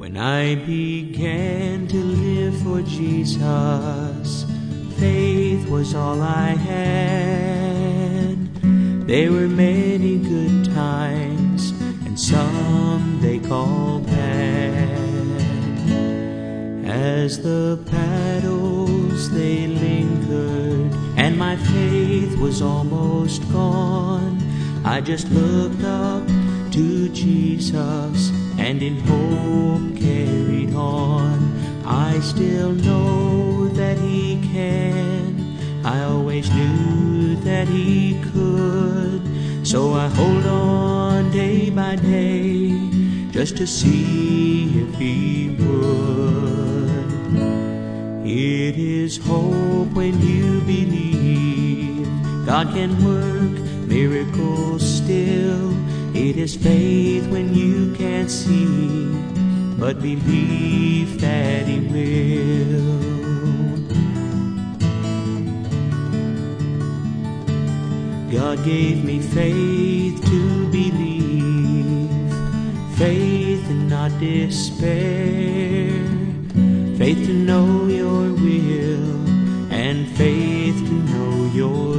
When I began to live for Jesus, faith was all I had. There were many good times, and some they call bad. As the paddles they lingered, and my faith was almost gone, I just looked up to Jesus, and in hope carried on. I still know that He can, I always knew that He could. So I hold on day by day, just to see if He would. It is hope when you believe God can work miracles still. It is faith when you can't see, but believe that He will. God gave me faith to believe, faith and not despair, faith to know your will, and faith to know your